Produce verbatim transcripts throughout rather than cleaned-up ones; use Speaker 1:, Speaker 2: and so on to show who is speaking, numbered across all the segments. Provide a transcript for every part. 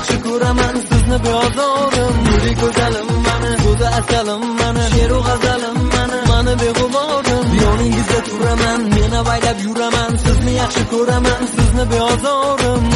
Speaker 1: yaxshi ko'raman sizni beozorim. Nuri go'zalim mani, go'za asalim mani, sheru g'azalim mani, mani beg'uborim. Yoningizda turaman, men avaylab yuraman, sizni yaxshi ko'raman, sizni beozorim.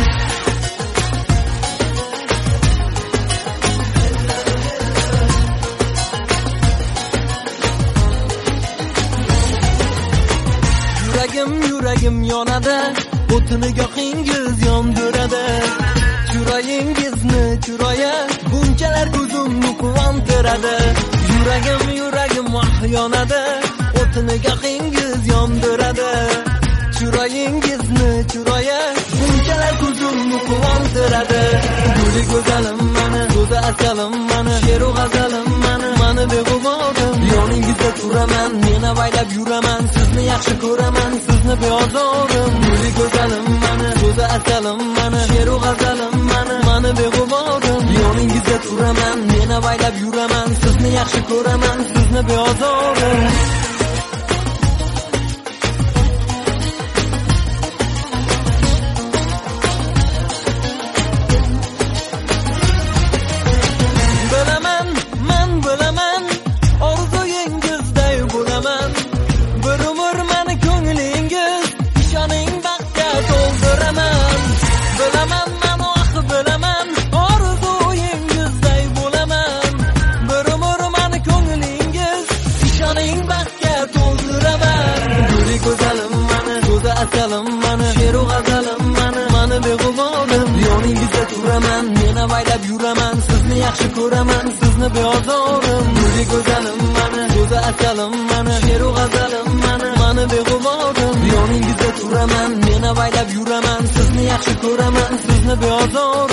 Speaker 1: Yuragim yuragim yonadi, o'tini gohingiz yondiradi. Chiroyingizni chiroyi bunchalar ko'zimni quvontiradi. Yuragim yuragim yonadi, o'tini gohingiz yondiradi. Chiroyingizni chiroyi bunchalar ko'zimni quvontiradi. Guli go'zalim mani, go'za asalim mani, sheru g'azalim mani, mani beg'uborim. Yoningizda turaman, men avaylab yuraman, sizni yaxshi ko'raman, sizni beozorim. Guli go'zalim mani, go'za asalim mani, sheru g'azalim mani, mani beg'uborim. Yoningizda turaman, men avaylab yuraman, sizni yaxshi ko'raman, sizni beozorim. Asalim mani, sheru g'azalim mani, mani beg'uborim. Yoningizda turaman, men avaylab yuraman, sizni yaxshi ko'raman, sizni beozorim. Nuri go'zalim mani, go'za asalim mani, sheru g'azalim mani, mani beg'uborim. Yoningizda turaman, men avaylab yuraman, sizni yaxshi ko'raman, sizni beozorim.